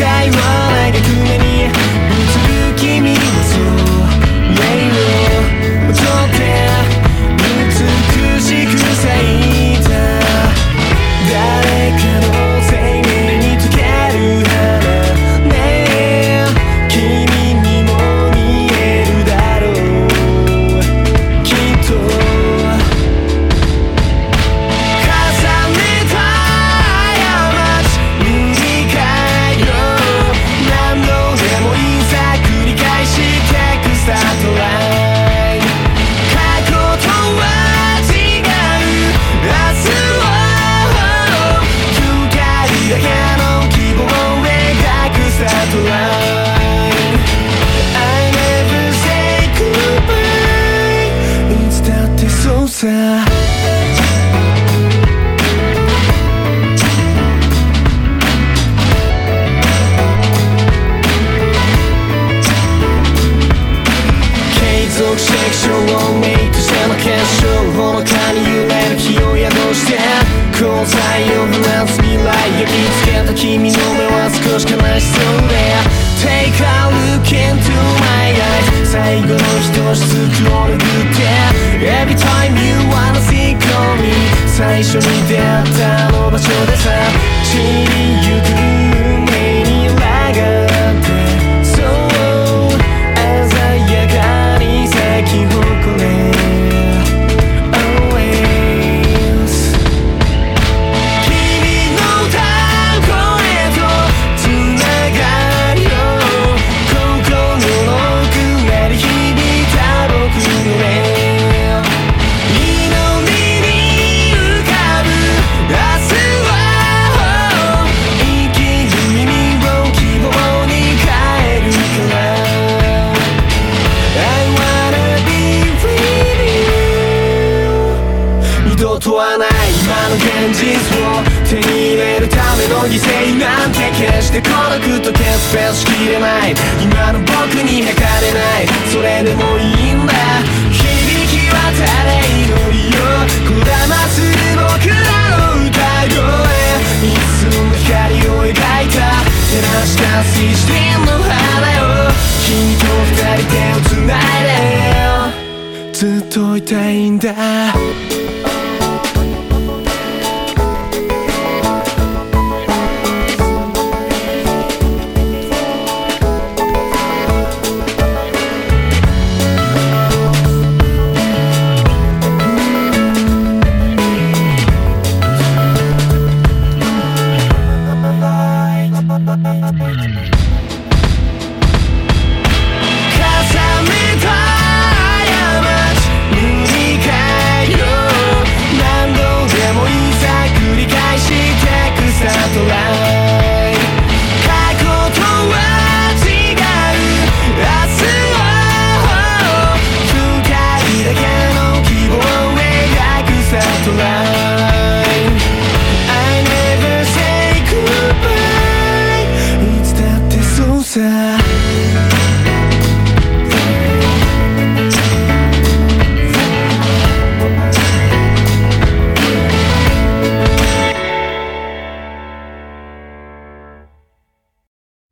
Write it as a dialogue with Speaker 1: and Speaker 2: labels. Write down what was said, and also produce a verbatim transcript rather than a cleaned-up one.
Speaker 1: 界は長く目に映る君はそう霊を踊って美しく咲いた誰かの生命に溶ける花ね君にも見えるだろうきっと重ねた過ち塗り替えよう何度でもいざ繰り返してくスタートライン過去とは違う明日を光だけの希望を描くスタートライン I never say goodbye いつだってそうさ継続して気象をメイクしての結晶ほのかに揺れる気を宿して交際を放つ未来焼き付けた君の目は少し悲しそうで Take a look into my eyes 最後の一つくを拭って Every time you wanna see me 最初に出会ったあの場所でさ散りゆく運命に抗ってそう鮮やかに咲き誇れとはない今の現実を手に入れるための犠牲なんて決して孤独と決別しきれない今の僕に測れないそれでもいいんだ響き渡れ祈りをこだまする僕らの歌声一寸の光を描いた照らした水神の花よ君と二人手をつないでずっといたいんだ